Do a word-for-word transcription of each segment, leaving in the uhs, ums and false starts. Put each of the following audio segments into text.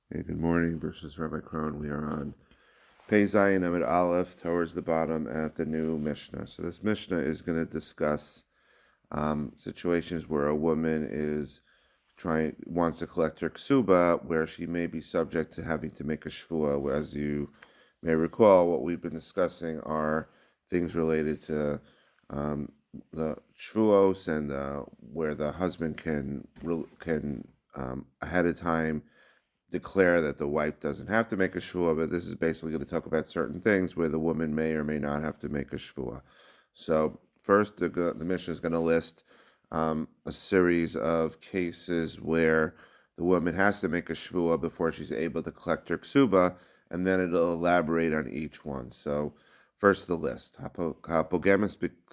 Hey, good morning. Versus Rabbi Krohn. We are on Pei Zayin Amid Aleph towards the bottom at the new Mishnah. So this Mishnah is going to discuss um, situations where a woman is trying wants to collect her ksuba, where she may be subject to having to make a shvua. As you may recall, what we've been discussing are things related to um, the shvuos and uh, where the husband can can um, ahead of time declare that the wife doesn't have to make a shvua, but this is basically going to talk about certain things where the woman may or may not have to make a shvua. So first, the, the Mishnah is going to list um, a series of cases where the woman has to make a shvua before she's able to collect her ksuba, and then it'll elaborate on each one. So first, the list: hapogemus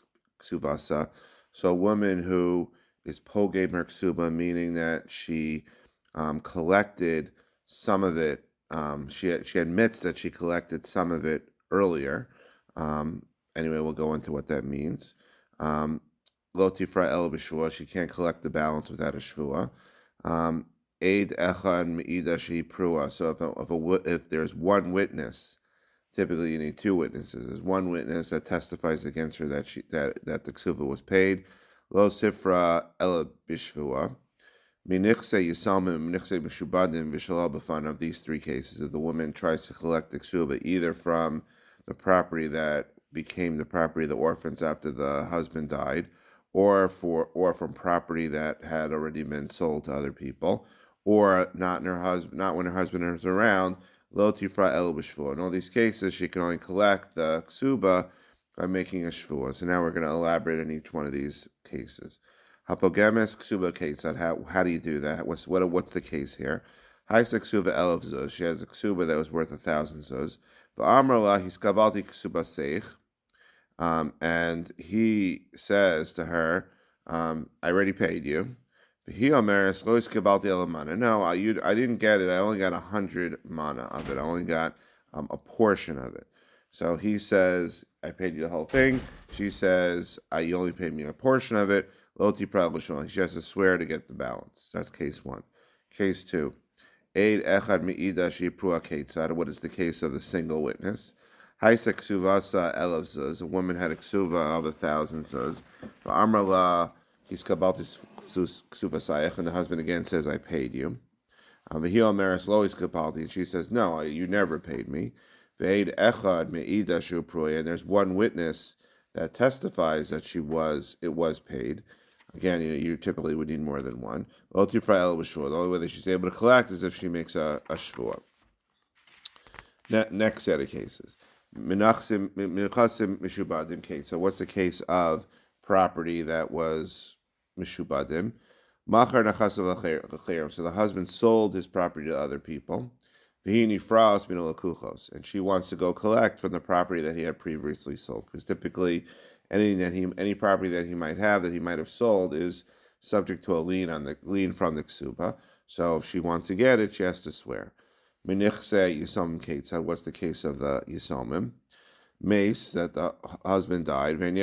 ksuvasa. So a woman who is pogem her ksuba, meaning that she um, collected some of it. Um, she she admits that she collected some of it earlier. Um, anyway, we'll go into what that means. Um, Lo tifra el b'shvua. She can't collect the balance without a shvua. Um, Eid echad meida she prua. So if a, if a, if there's one witness, typically you need two witnesses. There's one witness that testifies against her that she that that the ksuva was paid. Lo sifra el b'shvua. Minichse Yisalmim, Minichse Meshubadim, Vishalal Bafan of these three cases, if the woman tries to collect the ksuba either from the property that became the property of the orphans after the husband died, or for or from property that had already been sold to other people, or not in her husband, not when her husband is around, Lo Tifra El B'Shvua. In all these cases, she can only collect the ksuba by making a shvua. So now we're going to elaborate on each one of these cases. Hapogemes ksuba ketzad. How how do you do that? What's what what's the case here? Haisa ksuba elef zuz. She has a ksuba that was worth a thousand zuz. V'amrla hiskabalti ksuba seich. Um, and he says to her, um, "I already paid you." He omeres lo hiskabalti elamana. No, I you I didn't get it. I only got a hundred mana of it. I only got um, a portion of it. So he says, "I paid you the whole thing." She says, I, "You only paid me a portion of it." Loti Prabhushon. She has to swear to get the balance. That's case one. Case two. Eid Echad Me'ida Shiprua Ketzad. What is the case of the single witness? Haisa Ksuvasa Elav Zuz. A woman had a ksuva of a thousand zuz. Amrala He's Kabaltis Ksuvasayach. And the husband again says, I paid you. Vahil Maris Lois Kapalti. And she says, No, you never paid me. Ve'ed Echad Me'ida Shupruya. And there's one witness that testifies that she was, it was paid. Again, you, know, you typically would need more than one. The only way that she's able to collect is if she makes a, a shvua. Ne- next set of cases. Menachsim mishubadim case. So what's the case of property that was mishubadim? Machar nachasav l'chayrim. So the husband sold his property to other people. V'hini fraus min alakuchos. And she wants to go collect from the property that he had previously sold. Because typically anything that he any property that he might have that he might have sold is subject to a lien on the lien from the ksuba. So if she wants to get it, she has to swear. Menichse Yisomim Ketzad. What's the case of the Yisomim? Mace, that the husband died. And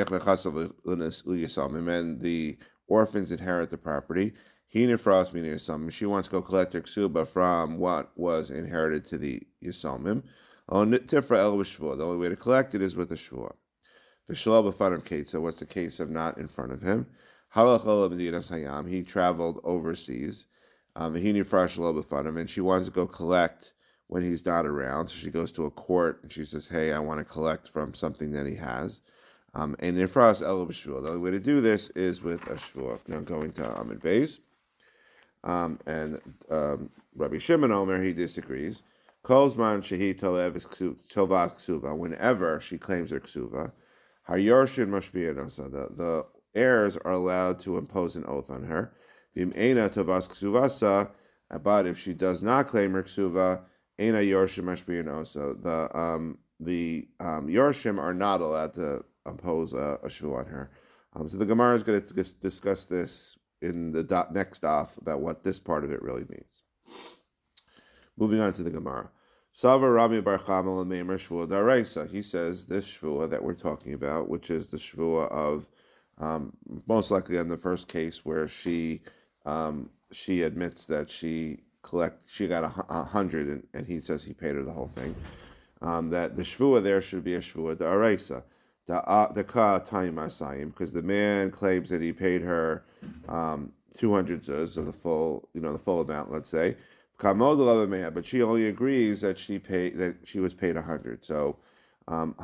the orphans inherit the property. Hinifras min Yisomim. She wants to go collect her ksuba from what was inherited to the Yisomim. Tifra el b'shvua. The only way to collect it is with a shvua. V'shalal b'fan of Ketzad. What's the case of not in front of him? Halach olam b'dinas hayam. He traveled overseas. Um, and she wants to go collect when he's not around. So she goes to a court and she says, hey, I want to collect from something that he has. Um, and Nifras El B'Shvua. The only way to do this is with a Shvua. Now going to Amid Beis. Um, and um, Rabbi Shimon Omer, he disagrees. Kolzman Shehi Tolev is Tovat Ksuva. Whenever she claims her Ksuva, Hayorshin Mashbiyanasa. The the heirs are allowed to impose an oath on her. Vim Eina Tovas Ksuvasa. But if she does not claim her Ksuva, Eina Yorshim Mashbiyanasa. The um the um, Yorshim are not allowed to impose a, a Shvu on her. Um, so the Gemara is going to discuss this in the dot, next daf about what this part of it really means. Moving on to the Gemara. Sava Rami Bar Chamel and Meimer Shvua Daraisa. He says this Shvua that we're talking about, which is the Shvua of um, most likely in the first case where she um, she admits that she collect. She got a, hu- a hundred, and, and he says he paid her the whole thing. Um, that the shvua there should be a shvua the aresa, the uh, the ka time asayim, because the man claims that he paid her um, two hundred zuz of the full, you know, the full amount. Let's say, but she only agrees that she paid that she was paid a hundred. So. Um,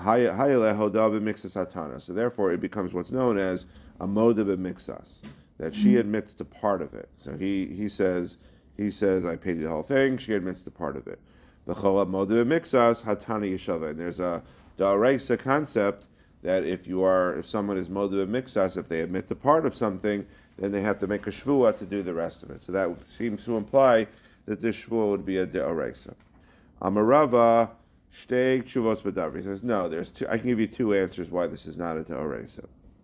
so therefore, it becomes what's known as a moda b'mixas, that she admits to part of it. So he he says he says I paid you the whole thing. She admits to part of it. The moda b'mixas hatani yeshava, and there's a da'araisa concept that if you are if someone is moda b'mixas, if they admit to part of something, then they have to make a shvua to do the rest of it. So that seems to imply that this shvua would be a da'araisa. Amarava. Shtei tshuvos b'davar. He says, no, there's two. I can give you two answers why this is not a ta'oresa.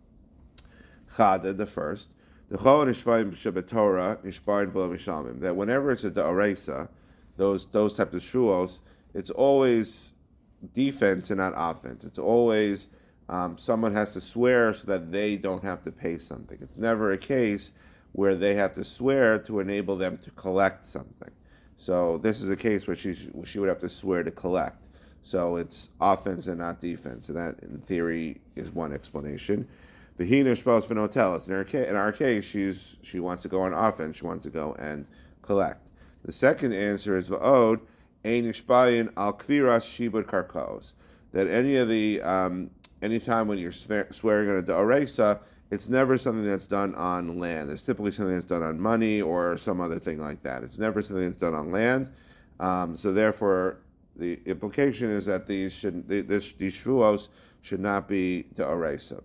Chada, the first, the chol nishvayim shebetorah nishbayin v'lo mishamim. That whenever it's a ta'oresa, those those types of shuos, it's always defense and not offense. It's always um, someone has to swear so that they don't have to pay something. It's never a case where they have to swear to enable them to collect something. So this is a case where she she would have to swear to collect. So it's offense and not defense. And that, in theory, is one explanation. V'hina shpos v'notelis. In our case, in our case, she's she wants to go on offense. She wants to go and collect. The second answer is v'od ein ishbayin al kviras shibud karkos. That any of the um, any time when you're swearing on a da'oresa, it's never something that's done on land. It's typically something that's done on money or some other thing like that. It's never something that's done on land. Um, so therefore, the implication is that these should this, these shvuos should not be da'oresa.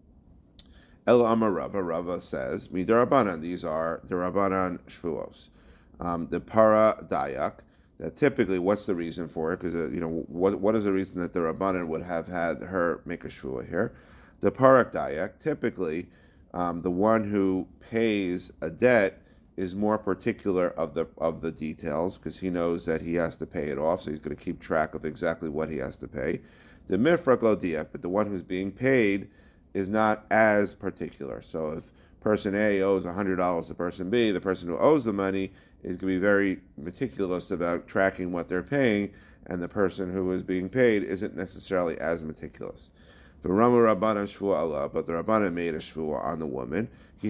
El Amar Rava, Rava says, Midarabanan, these are Darabanan shvuos. Um, the para dayak, that typically, what's the reason for it? Because, uh, you know, what what is the reason that the Rabbanan would have had her make a shvua here? The parak dayak, typically, um, the one who pays a debt is more particular of the of the details because he knows that he has to pay it off, so he's going to keep track of exactly what he has to pay. The mifrak lo diak, but the one who's being paid is not as particular. So if person A owes one hundred dollars to person B, the person who owes the money is going to be very meticulous about tracking what they're paying, and the person who is being paid isn't necessarily as meticulous. The Rama Rabbanan shvua Allah, but the Rabbanan made a shvua on the woman.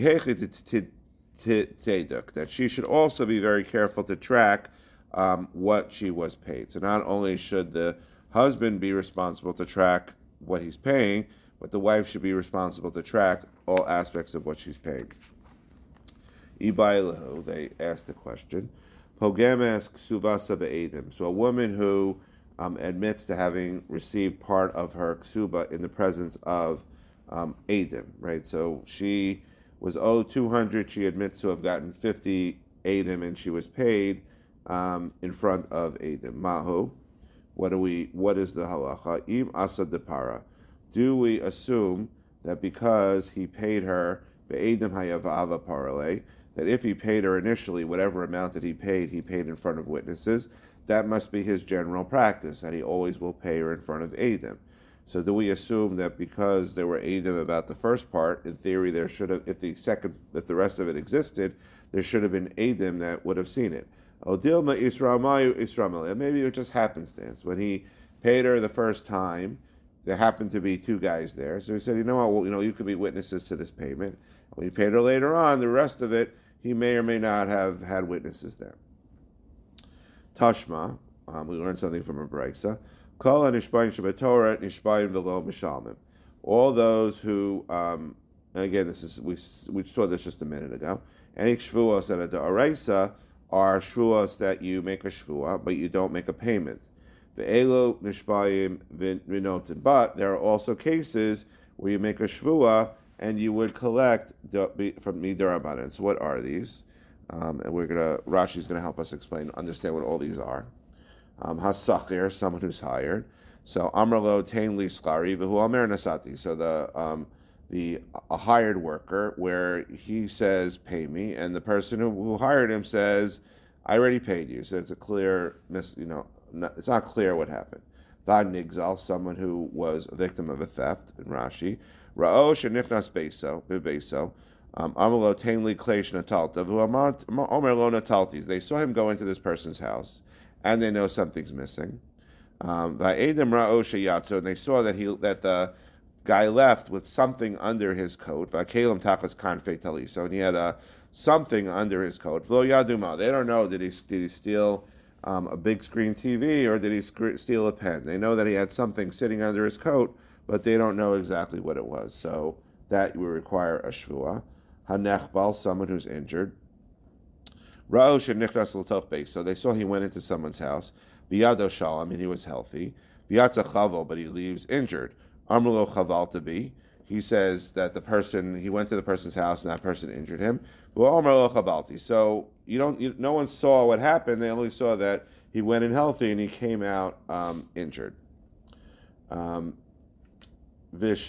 That she should also be very careful to track um, what she was paid. So not only should the husband be responsible to track what he's paying, but the wife should be responsible to track all aspects of what she's paying. Ibailahu, they asked the question. Pogam asks Suvasa be'edim. So a woman who um, admits to having received part of her ksuba in the presence of um, edim, right? So she was owed two hundred. She admits to have gotten fifty edim, and she was paid um, in front of edim. Mahu. What do we? What is the halacha? Im asa depara. Do we assume that because he paid her be'edim hayavava parale, that if he paid her initially, whatever amount that he paid, he paid in front of witnesses? That must be his general practice, that he always will pay her in front of edim. So do we assume that because there were edim about the first part, in theory there should have, if the second, if the rest of it existed, there should have been edim that would have seen it? Odilma Isramayu Isramalia. Maybe it just happenstance. When he paid her the first time, there happened to be two guys there. So he said, you know what, well, you know, you could be witnesses to this payment. When he paid her later on, the rest of it, he may or may not have had witnesses there. Tashma, um, we learned something from a braysa. Kol nishbayin shebetorah nishbayin v'lo mishalmim. All those who, um, and again, this is we we saw this just a minute ago. Any shvuos that are da'araisa are shvuos that you make a shvua, but you don't make a payment. Ve'elo nishbayim v'notin. But there are also cases where you make a shvua and you would collect from midarabanan. So what are these? Um, and we're gonna Rashi's gonna help us explain, understand what all these are. Um, Hasachir, someone who's hired. So Amrlo Tain Li Sklari V'hu Amer Nasati. So the um, the a hired worker where he says pay me, and the person who, who hired him says I already paid you. So it's a clear mis, you know, not, it's not clear what happened. Vad Nigzal, someone who was a victim of a theft in Rashi. Ra'o Shenichnas Beso Bebeso. Um, Amalo tainli kleish natalta, omer lo nataltis. They saw him go into this person's house, and they know something's missing. Um, Va'edim ra'o sheyatzo, and they saw that he that the guy left with something under his coat. Va'kelim takas kanfei taliso, and he had a something under his coat. V'lo yaduma. They don't know did he did he steal um, a big screen T V or did he sc- steal a pen? They know that he had something sitting under his coat, but they don't know exactly what it was. So that would require a shvua. Hanechbal, someone who's injured. Ra'o shenichnas l'toch beis. So they saw he went into someone's house. V'yado shalom, and he was healthy. V'yatza chaval, but he leaves injured. Amrulo chaval to be. He says that the person, he went to the person's house and that person injured him. V'amrulo chavalti. So you don't, you, no one saw what happened. They only saw that he went in healthy and he came out um, injured. Um, This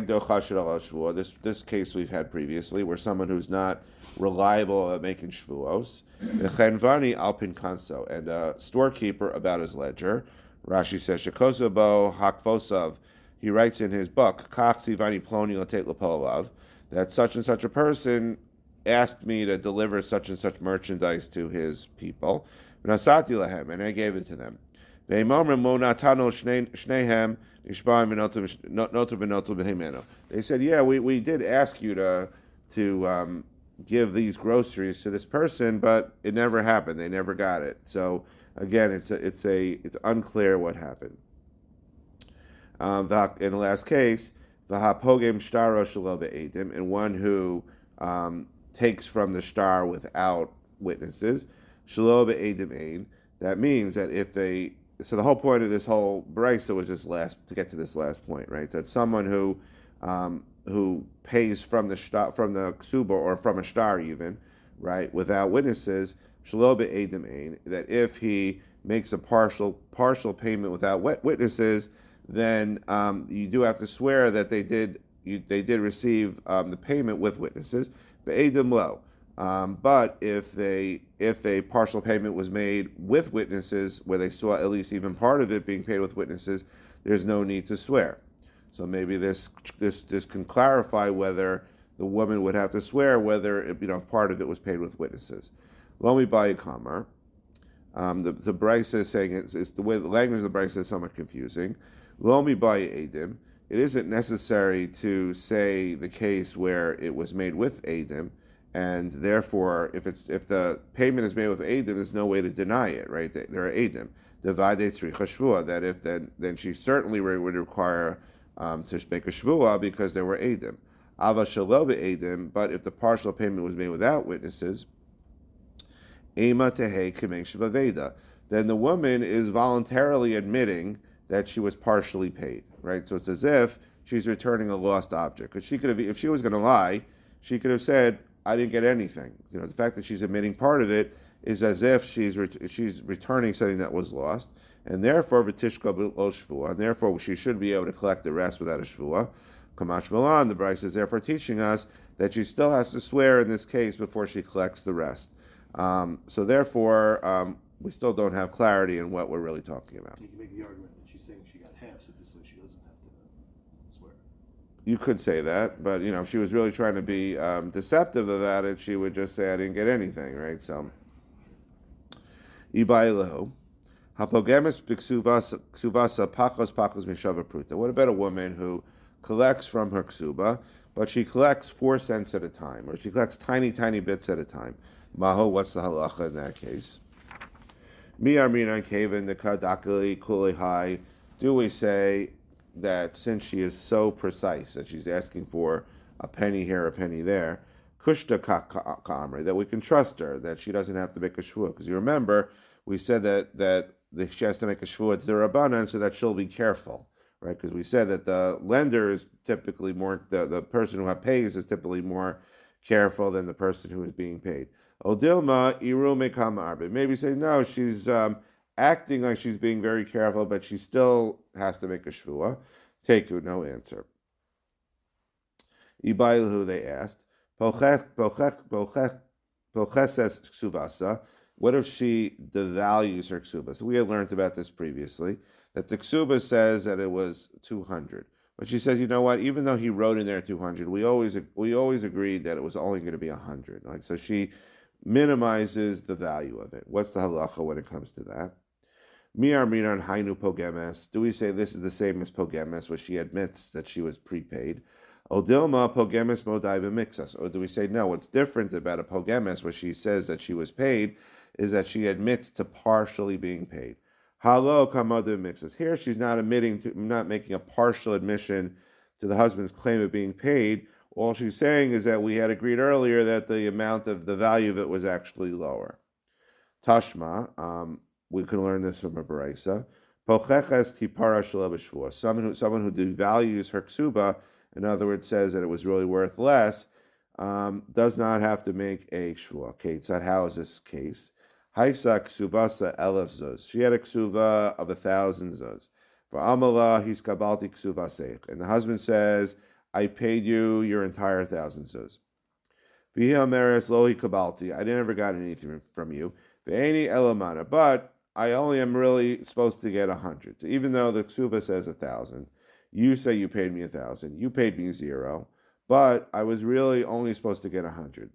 this case we've had previously, where someone who's not reliable at making shvuos, alpin kanso, and a storekeeper about his ledger. Rashi says shekosobo hakvosav. He writes in his book kachsivani ploni latet lapolav that such and such a person asked me to deliver such and such merchandise to his people, and I gave it to them. They said, yeah, we, we did ask you to to um, give these groceries to this person, but it never happened. They never got it. So again, it's a, it's a it's unclear what happened. Um, in the last case, the hapogem shtaro shelo be'edim, and one who um, takes from the star without witnesses, shelo be'edim ein. That means that if they So the whole point of this whole brisa was this last to get to this last point, right? That someone who um, who pays from the shtar, from the ksuba or from a star even, right, without witnesses, shelo be'edim ein. That if he makes a partial partial payment without witnesses, then um, you do have to swear that they did you, they did receive um, the payment with witnesses. Be'edim lo. Um, but if they if a partial payment was made with witnesses, where they saw at least even part of it being paid with witnesses, there's no need to swear. So maybe this this this can clarify whether the woman would have to swear whether you know if part of it was paid with witnesses. Lomi bayi kamar. Um, the the brisa is saying it's, it's the way the language of the brisa is somewhat confusing. Lomi bayi edim. It isn't necessary to say the case where it was made with edim. And therefore, if it's if the payment is made with edim, there's no way to deny it, right? There are edim. Divide tzricha shvua. That if then then she certainly would require um, to make a shvua because there were edim. Ava shelo be'edim. But if the partial payment was made without witnesses, ema tehei kamei shvaveda. Then the woman is voluntarily admitting that she was partially paid, right? So it's as if she's returning a lost object. Because she could have, if she was going to lie, she could have said, I didn't get anything. You know, the fact that she's admitting part of it is as if she's re- she's returning something that was lost, and therefore v'tishka b'lo shvua, and therefore she should be able to collect the rest without a shvua. Kamash Milan, the Bryce is therefore teaching us that she still has to swear in this case before she collects the rest. Um, so therefore, um, we still don't have clarity in what we're really talking about. You can make the argument that she's saying she got half, so this way she doesn't have to swear. You could say that, but you know, if she was really trying to be um, deceptive about it, she would just say, "I didn't get anything." Right? So, Ibailahu, hapogemis b'ksuvasa pachos pachos mishava pruta. What about a woman who collects from her ksuba, but she collects four cents at a time, or she collects tiny, tiny bits at a time? Maho, what's the halacha in that case? Mi arminan kevin nekadakali kulihai. Do we say that since she is so precise that she's asking for a penny here, a penny there, kushta ka'amri, that we can trust her, that she doesn't have to make a shvua? Because you remember, we said that that she has to make a shvua to the rabbanan so that she'll be careful, right? Because we said that the lender is typically more, the, the person who pays is typically more careful than the person who is being paid. Odilma irume kamarbe. Maybe say, no, she's um, acting like she's being very careful, but she still has to make a shvua. Take you, no answer. Ibailu, they asked, poches ksuvasa. What if she devalues her ksuba? So we had learned about this previously, that the ksuba says that it was two hundred. But she says, you know what? Even though he wrote in there two hundred, we always we always agreed that it was only going to be one hundred. Like, so she minimizes the value of it. What's the halacha when it comes to that? Miar minan hainu pogemes. Do we say this is the same as pogemes, where she admits that she was prepaid? Odilma pogemes modai b'mixas. Or do we say no? What's different about a pogemes, where she says that she was paid, is that she admits to partially being paid. Halo kamadu mixas. Here, she's not admitting to, not making a partial admission to the husband's claim of being paid. All she's saying is that we had agreed earlier that the amount of the value of it was actually lower. Tashma, um, we can learn this from a baraisa. Pocheches tipara shalabashvua. Someone who someone who devalues her ksuba, in other words, says that it was really worth less, um, does not have to make a shvua. Okay, so how is this case? Haisa ksuvasa elef zuz. She had a ksuva of a thousand zuz. For amala, he's kabalti ksuva seich. And the husband says, I paid you your entire thousand zuz. V'hi ameres lohi kabalti. I never got anything from you. V'eni elamana. But I only am really supposed to get a hundred. So even though the ksuva says a thousand, you say you paid me a thousand. You paid me zero. But I was really only supposed to get a hundred.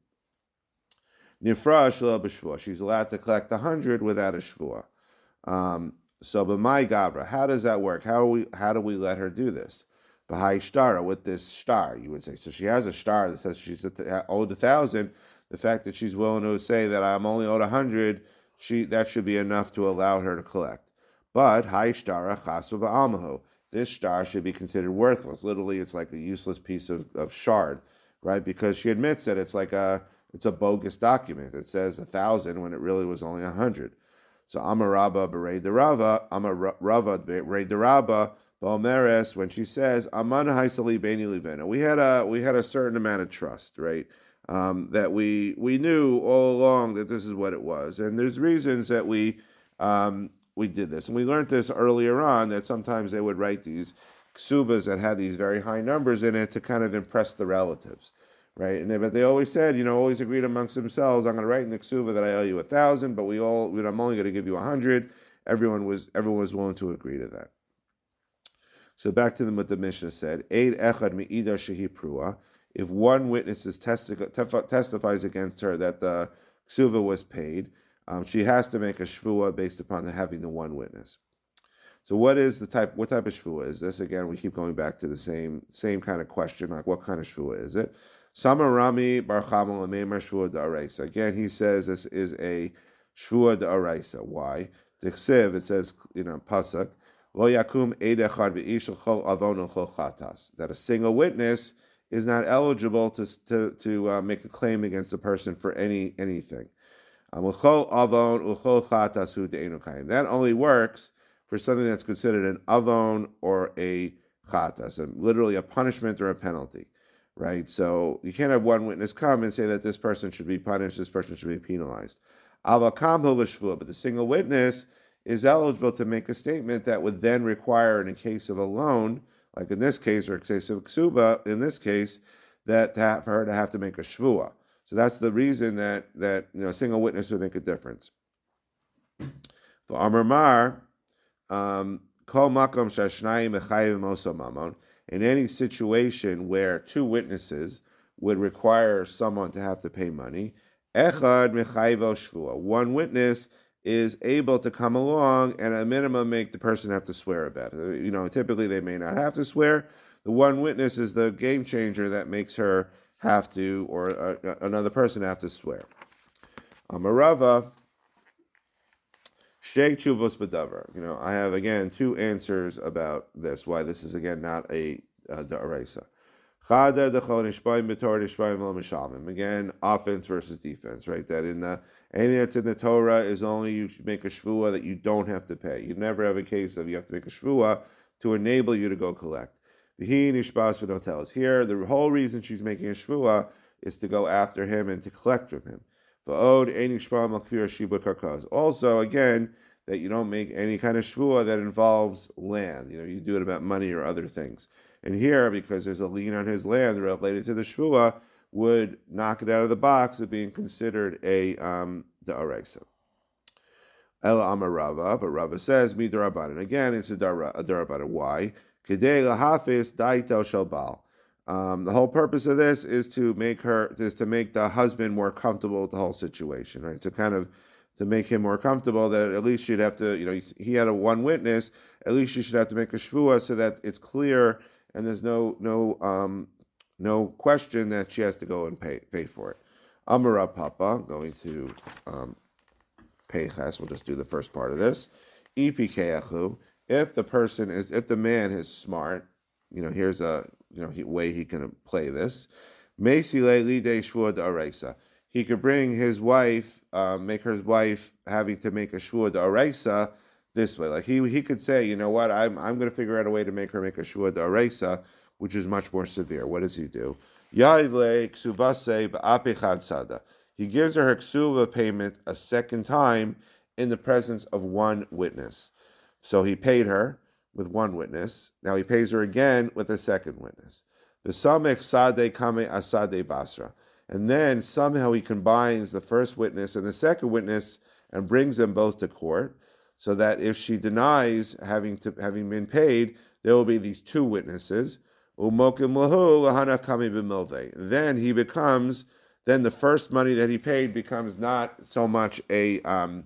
Nifra shel b'shvua. She's allowed to collect a hundred without a shvua. Um, so, b'mai gavra. How does that work? How do we how do we let her do this? B'hai shtara, with this star, you would say. So she has a star that says she's owed a thousand. The fact that she's willing to say that I'm only owed a hundred, she that should be enough to allow her to collect. But hai shtara chasva ba'almahu. This star should be considered worthless. Literally, it's like a useless piece of, of shard, right? Because she admits that it's like a It's a bogus document. It says a thousand when it really was only a hundred. So Amaraba berei derava, Amarava berei deraba, Balmeres, when she says Amana haisali beni livena. We had a we had a certain amount of trust, right? Um, that we we knew all along that this is what it was, and there's reasons that we um, we did this, and we learned this earlier on that sometimes they would write these ksubas that had these very high numbers in it to kind of impress the relatives. Right, and they, but they always said, you know, always agreed amongst themselves. I'm going to write in the ksuva that I owe you a thousand, but we all, you know, I'm only going to give you a hundred. Everyone was, everyone was willing to agree to that. So back to the, what the Mishnah said: Eid echad mi'ida shehi prua. If one witness is testi- tef- testifies against her that the ksuva was paid, um, she has to make a shvua based upon the, having the one witness. So what is the type? What type of shvua is this? Again, we keep going back to the same same kind of question, like what kind of shvua is it? Samarami bar Chamal Amemar Shvua Da'araisa. Again, he says this is a Shvua Da'araisa. Why? Tiksiv, it says, you know, Pasuk, Lo Yakum Eid Echad V'Ish L'Chol Avon L'Chol Chatas. That a single witness is not eligible to to, to uh, make a claim against a person for any anything. L'Chol Avon L'Chol Chatas Hu De'enu Kain. That only works for something that's considered an Avon or a Chatas, and literally a punishment or a penalty. Right, so you can't have one witness come and say that this person should be punished, this person should be penalized. But the single witness is eligible to make a statement that would then require, in a case of a loan, like in this case, or a case of ksuba, in this case, that to have, for her to have to make a shvua. So that's the reason that that you know a single witness would make a difference. For Amar Mar, um, kol makom shashnayim echayim oso mamon. In any situation where two witnesses would require someone to have to pay money, echad mechayvo shvua. One witness is able to come along and at a minimum make the person have to swear about it. You know, typically they may not have to swear. The one witness is the game changer that makes her have to, or uh, another person have to swear. Amarava. Sheikh Chuvos B'davar. You know, I have again two answers about this. Why this is again not a uh, da'araisa. Chada dechol nishbayim b'torah nishbayim lo mishalmim. Again, offense versus defense. Right. That in the anything that's in the Torah is only you should make a shvua that you don't have to pay. You never have a case of you have to make a shvua to enable you to go collect. V'hi nishbas v'notelas. Here, the whole reason she's making a shvua is to go after him and to collect from him. Also, again, that you don't make any kind of shvua that involves land. You know, you do it about money or other things. And here, because there's a lien on his land related to the shvua, would knock it out of the box of being considered a um, da'araisa. El Amar Rava, but Rava says, Mi darabanan. Again, it's a darabanan. Why? Kedei lahafis daito shalbal. Um, the whole purpose of this is to make her, is to make the husband more comfortable with the whole situation, right? So kind of to make him more comfortable that at least you'd have to, you know, he had a one witness, at least you should have to make a shvua so that it's clear and there's no no um, no question that she has to go and pay pay for it. Amara Papa, going to um, Peiches, we'll just do the first part of this. Ipikeachu, if the person is, if the man is smart, you know, here's a you know he, way he can play this. Meisile lidei shvua d'oraisa. He could bring his wife, uh, make her wife having to make a shvua d'oraisa this way. Like he he could say, you know what, I'm I'm going to figure out a way to make her make a shvua d'oraisa, which is much more severe. What does he do? Yaivle ksubase ba'apechad sada. He gives her her ksuba payment a second time in the presence of one witness. So he paid her with one witness. Now he pays her again with a second witness. The samech sade kame asade basra. And then somehow he combines the first witness and the second witness and brings them both to court, so that if she denies having to having been paid, there will be these two witnesses. Umokim lahu lahana kame b'milveh. Then he becomes, then the first money that he paid becomes not so much a um,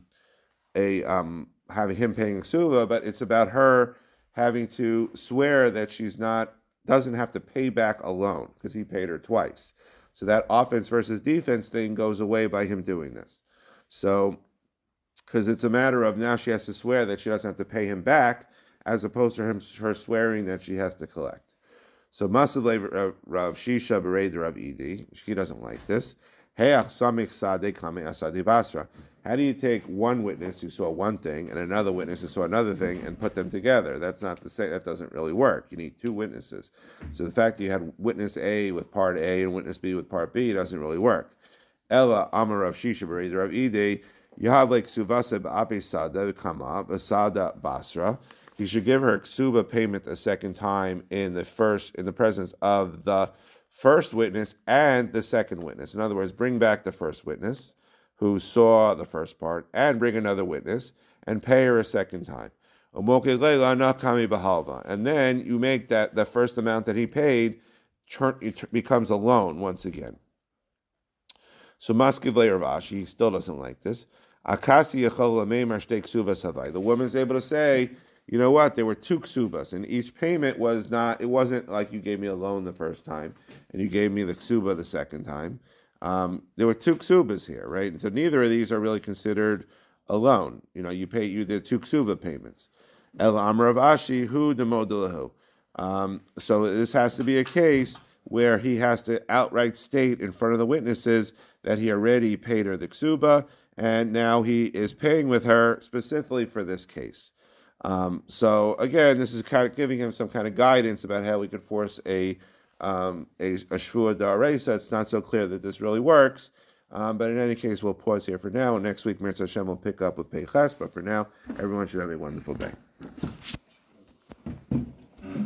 a um, having him paying a ksuva, but it's about her having to swear that she's not doesn't have to pay back a loan because he paid her twice. So that offense versus defense thing goes away by him doing this. So, because it's a matter of now she has to swear that she doesn't have to pay him back, as opposed to him her swearing that she has to collect. So Masavle Rav Shisha Bered Rav Idi, she doesn't like this. Heach Samich Sade Kame Asadi Basra. How do you take one witness who saw one thing and another witness who saw another thing and put them together? That's not to say that doesn't really work. You need two witnesses. So the fact that you had witness A with part A and witness B with part B doesn't really work. Ella Amar Rav Shisha Bered Rav Idi, Yahavle Ksuvase Ba'ape Sada Kama Vasada Basra. He should give her ksuba payment a second time in the first in the presence of the first witness and the second witness. In other words, bring back the first witness who saw the first part and bring another witness and pay her a second time. And then you make that the first amount that he paid becomes a loan once again. So Maskivle Rav Ashi, he still doesn't like this. The woman's able to say, you know what, there were two ksubas, and each payment was not, it wasn't like you gave me a loan the first time, and you gave me the ksuba the second time. Um, there were two ksubas here, right? So neither of these are really considered a loan. You know, you pay, you did two ksuba payments. El Amar of Ashi, hu demodelahu. Um, so this has to be a case where he has to outright state in front of the witnesses that he already paid her the ksuba, and now he is paying with her specifically for this case. Um, so again, this is kind of giving him some kind of guidance about how we could force a um, a, a shvua d'oraisa. It's not so clear that this really works, um, but in any case, we'll pause here for now. And next week, Mirza Hashem will pick up with Peiches. But for now, everyone should have a wonderful day.